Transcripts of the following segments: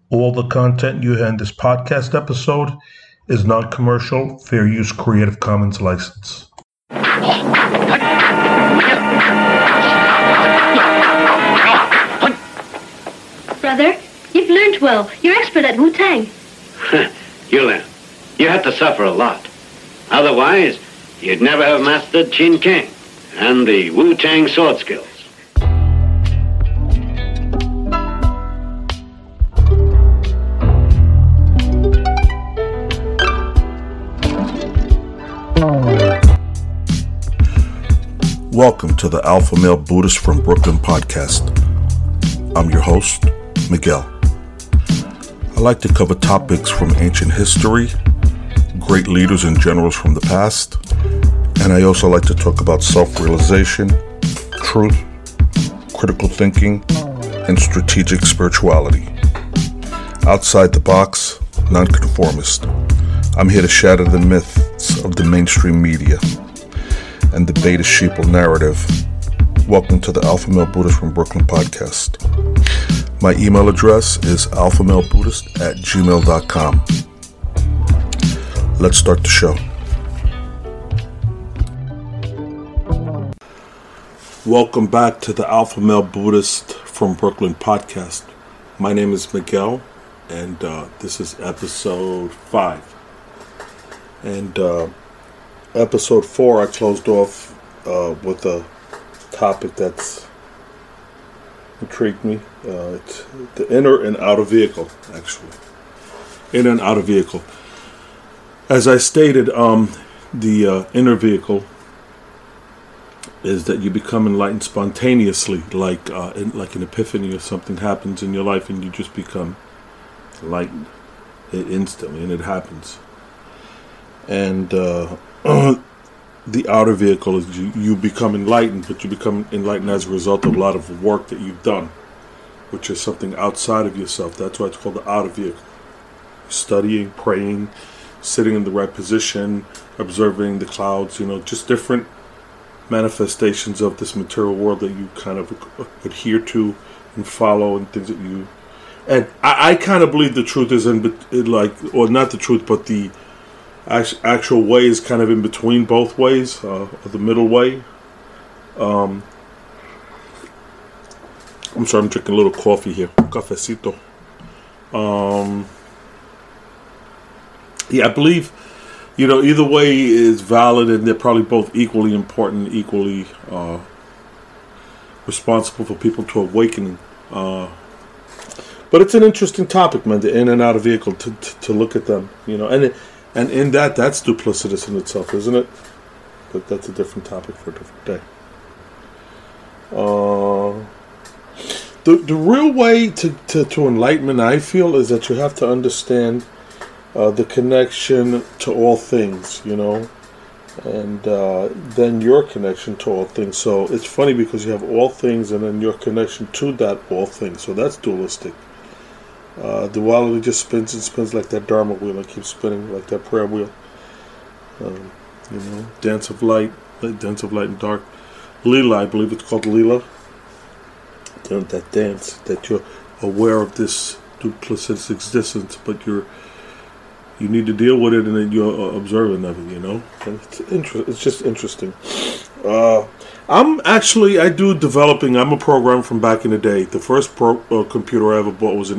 All the content you hear in this podcast episode is non-commercial, fair use Creative Commons license. Brother, you've learned well. You're expert at Wu-Tang. Yulin, you had to suffer a lot. Otherwise, you'd never have mastered Chin King and the Wu-Tang sword skills. Welcome to the Alpha Male Buddhist from Brooklyn podcast. I'm your host, Miguel. I like to cover topics from ancient history, great leaders and generals from the past, and I also like to talk about self-realization, truth, critical thinking, and strategic spirituality. Outside the box, nonconformist. I'm here to shatter the myths of the mainstream media and the beta sheeple narrative. Welcome to the Alpha Male Buddhist from Brooklyn podcast. My email address is alphamalebuddhist@gmail.com. Let's start the show. Welcome back to the Alpha Male Buddhist from Brooklyn podcast. My name is Miguel, and this is episode 5. And episode 4, I closed off with a topic that's intrigued me. It's the inner and outer vehicle, actually. Inner and outer vehicle. As I stated, the inner vehicle is that you become enlightened spontaneously, like an epiphany or something happens in your life and you just become enlightened instantly, and it happens. And the outer vehicle is you become enlightened, but you become enlightened as a result of a lot of work that you've done, which is something outside of yourself. That's why it's called the outer vehicle. Studying, praying, sitting in the right position, observing the clouds, just different manifestations of this material world that you kind of adhere to and follow, and things that you... And I kind of believe the truth is or not the truth, but the actual way is kind of in between both ways, or the middle way. I'm sorry, I'm drinking a little coffee here, cafecito. I believe, either way is valid, and they're probably both equally important, equally responsible for people to awakening. But it's an interesting topic, man, the in and out of vehicle, to look at them, and in that's duplicitous in itself, isn't it? But that's a different topic for a different day. The real way to enlightenment, I feel, is that you have to understand the connection to all things, and then your connection to all things. So it's funny because you have all things and then your connection to that all things. So that's dualistic. Duality just spins and spins like that Dharma wheel, and keeps spinning like that prayer wheel. Dance of light and dark. Lila, I believe it's called Lila. That dance, that you're aware of this duplicitous existence, but you need to deal with it, and then you're observant of it, And it's just interesting. I do developing. I'm a programmer from back in the day. The first computer I ever bought was in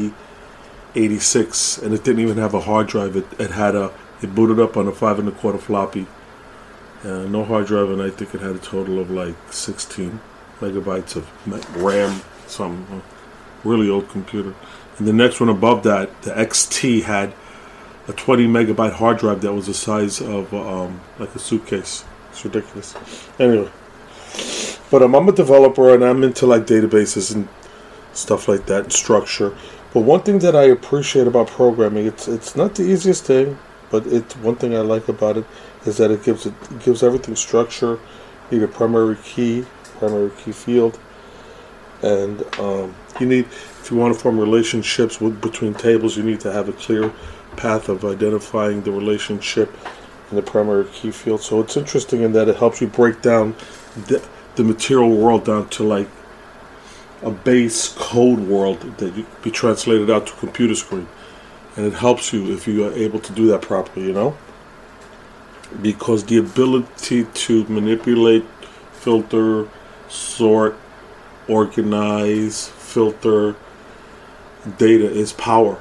86, and it didn't even have a hard drive. It booted up on a 5 1/4 floppy. No hard drive, and I think it had a total of like 16 megabytes of RAM. Some really old computer. And the next one above that, the XT, had a 20 megabyte hard drive that was the size of like a suitcase. It's ridiculous. Anyway, but I'm a developer, and I'm into like databases and stuff like that, and structure. But one thing that I appreciate about programming, it's not the easiest thing, but it's one thing I like about it is that it gives everything structure. You need a primary key field, and you need, if you want to form relationships between tables, you need to have a clear path of identifying the relationship in the primary key field. So it's interesting in that it helps you break down the material world down to like a base code world that you be translated out to a computer screen. And it helps you if you are able to do that properly, because the ability to manipulate, filter, sort, organize, filter data is power,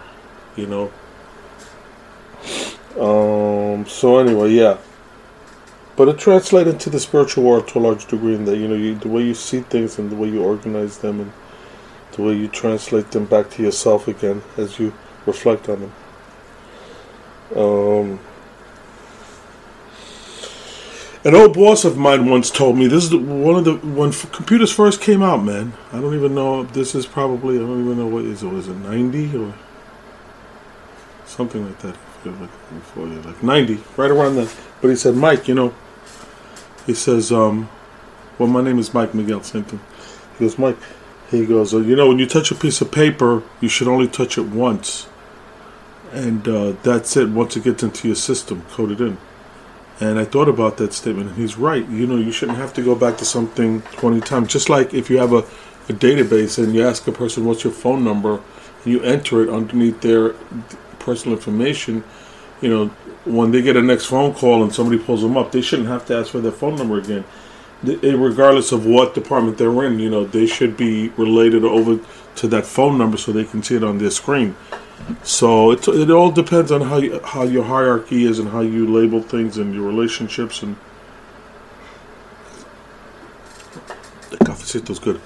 So anyway, yeah. But it translates into the spiritual world to a large degree in that, the way you see things and the way you organize them and the way you translate them back to yourself again as you reflect on them. An old boss of mine once told me, this is when computers first came out, man. I don't even know if this is probably, I don't even know what is it. Was it 90 or something like that? Like 90, right around that. But he said, Mike, he says, well, my name is Mike Miguel, same thing. He goes, Mike, he goes, when you touch a piece of paper, you should only touch it once. And that's it, once it gets into your system, coded in. And I thought about that statement, and he's right. You shouldn't have to go back to something 20 times. Just like if you have a database and you ask a person, what's your phone number, and you enter it underneath their personal information, when they get a next phone call and somebody pulls them up, they shouldn't have to ask for their phone number again. Regardless of what department they're in, they should be related over to that phone number so they can see it on their screen. So it all depends on how your hierarchy is and how you label things and your relationships. And the cafecito's good.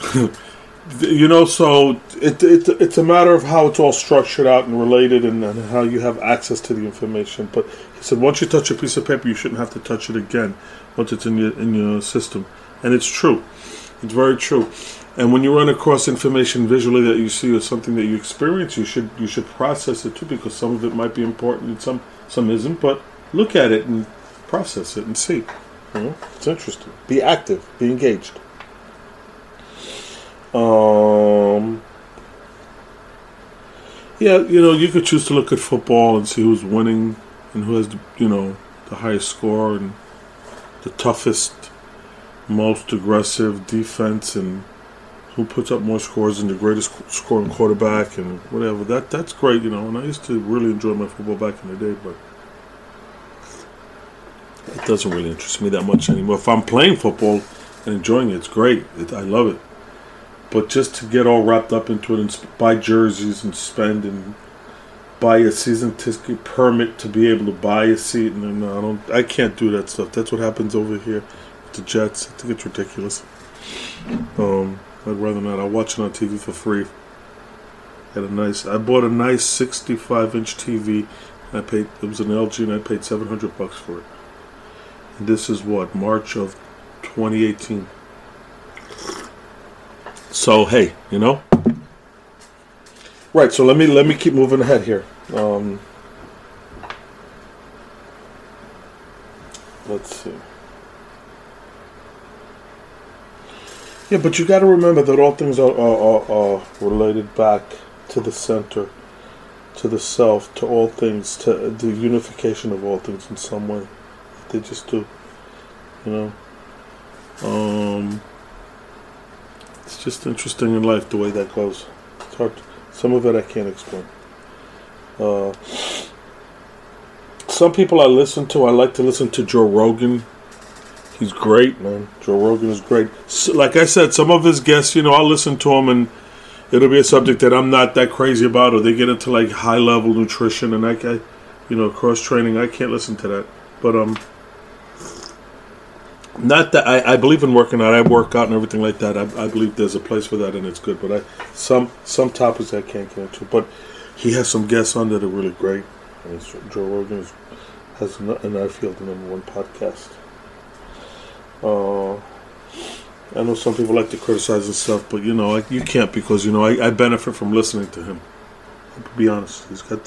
So it's a matter of how it's all structured out and related and how you have access to the information. But he said once you touch a piece of paper, you shouldn't have to touch it again once it's in your system. And it's true. It's very true. And when you run across information visually that you see or something that you experience, you should process it too, because some of it might be important and some isn't. But look at it and process it and see. It's interesting. Be active. Be engaged. Yeah, you could choose to look at football and see who's winning and who has the highest score and the toughest, most aggressive defense and who puts up more scores and the greatest scoring quarterback and whatever. That's great, and I used to really enjoy my football back in the day, but it doesn't really interest me that much anymore. If I'm playing football and enjoying it, it's great. I love it. But just to get all wrapped up into it and buy jerseys and spend and buy a season ticket permit to be able to buy a seat, and I can't do that stuff. That's what happens over here with the Jets. I think it's ridiculous. I'd rather not. I'll watch it on TV for free. I bought a nice 65-inch TV. It was an LG, and I paid $700 for it. And this is March of 2018. So hey, Right. So let me keep moving ahead here. Let's see. Yeah, but you got to remember that all things are related back to the center, to the self, to all things, to the unification of all things in some way. They just do, It's just interesting in life the way that goes. It's hard. Some of it I can't explain. Some people I like to listen to Joe Rogan. He's great, man. Joe Rogan is great. So, like I said, some of his guests, I'll listen to him and it'll be a subject that I'm not that crazy about, or they get into like high level nutrition and cross training. I can't listen to that. But not that I believe in working out. I work out and everything like that. I believe there's a place for that and it's good. But some topics I can't get into. But he has some guests on that are really great. And Joe Rogan has, and I feel, the #1 podcast. I know some people like to criticize and stuff, but you can't, because I benefit from listening to him. To be honest, he's got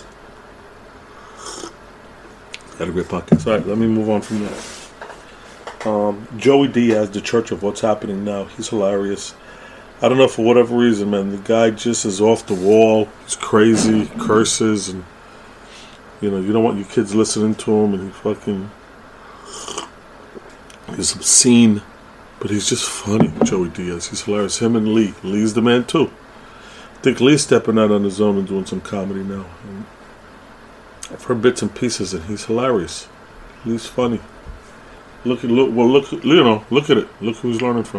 a great podcast. All right, let me move on from that. Joey Diaz, The Church of What's Happening Now. He's hilarious. I don't know, for whatever reason, man. The guy just is off the wall. He's crazy, curses, and you don't want your kids listening to him, and he's obscene. But he's just funny, Joey Diaz. He's hilarious. Him and Lee. Lee's the man too. I think Lee's stepping out on his own and doing some comedy now. And I've heard bits and pieces, and he's hilarious. Lee's funny. Look at it. Look who he's learning from.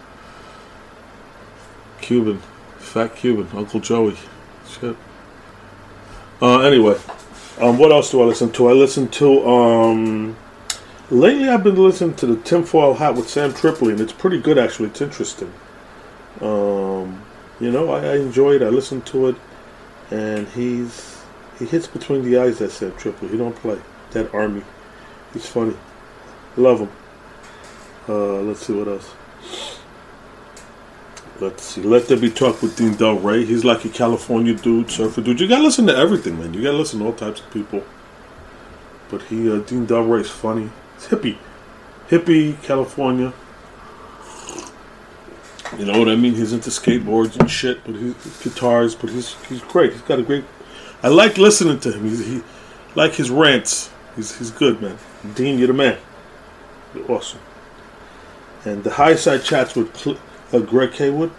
Cuban, fat Cuban, Uncle Joey. Shit. Anyway, what else do I listen to? I listen to lately I've been listening to the Tinfoil Hat with Sam Tripoli, and it's pretty good actually. It's interesting. I enjoy it. I listen to it, and he hits between the eyes. That Sam Tripoli. He don't play. That army. He's funny. Love him. Let's see what else. Let's see. Let There Be Talk with Dean Del Rey. He's like a California dude, surfer dude. You gotta listen to everything, man. You gotta listen to all types of people. But Dean Del Rey's funny. It's hippie California. You know what I mean? He's into skateboards and shit, but he's guitars. But he's great. He's got a great. I like listening to him. He like his rants. He's good, man. Dean, you're the man. You're awesome. And the High Side Chats with Greg Haywood.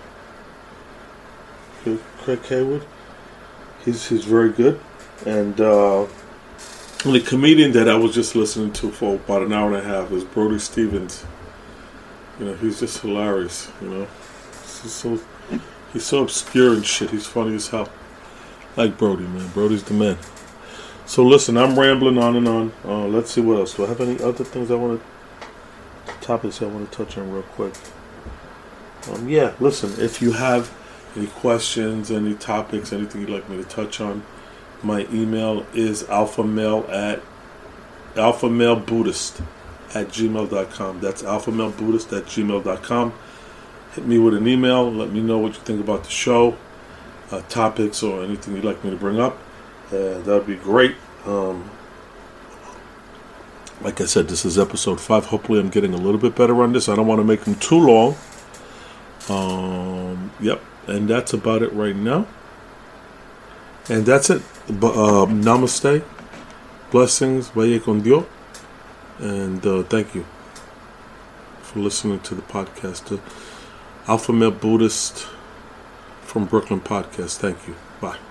Greg Haywood. He's very good. And the comedian that I was just listening to for about an hour and a half is Brody Stevens. He's just hilarious. He's so obscure and shit. He's funny as hell. I like Brody, man. Brody's the man. So listen, I'm rambling on and on. Let's see what else. Do I have any other things topics I want to touch on real quick? Listen, if you have any questions, any topics, anything you'd like me to touch on, my email is alphamailbuddhist@gmail.com. That's alphamailbuddhist@gmail.com. Hit me with an email. Let me know what you think about the show, topics, or anything you'd like me to bring up. That would be great. Like I said, this is episode 5. Hopefully I'm getting a little bit better on this. I don't want to make them too long. And that's about it right now. And that's it. Namaste. Blessings. Vaya con Dios. And thank you for listening to the podcast. Alpha Male Buddhist from Brooklyn podcast. Thank you. Bye.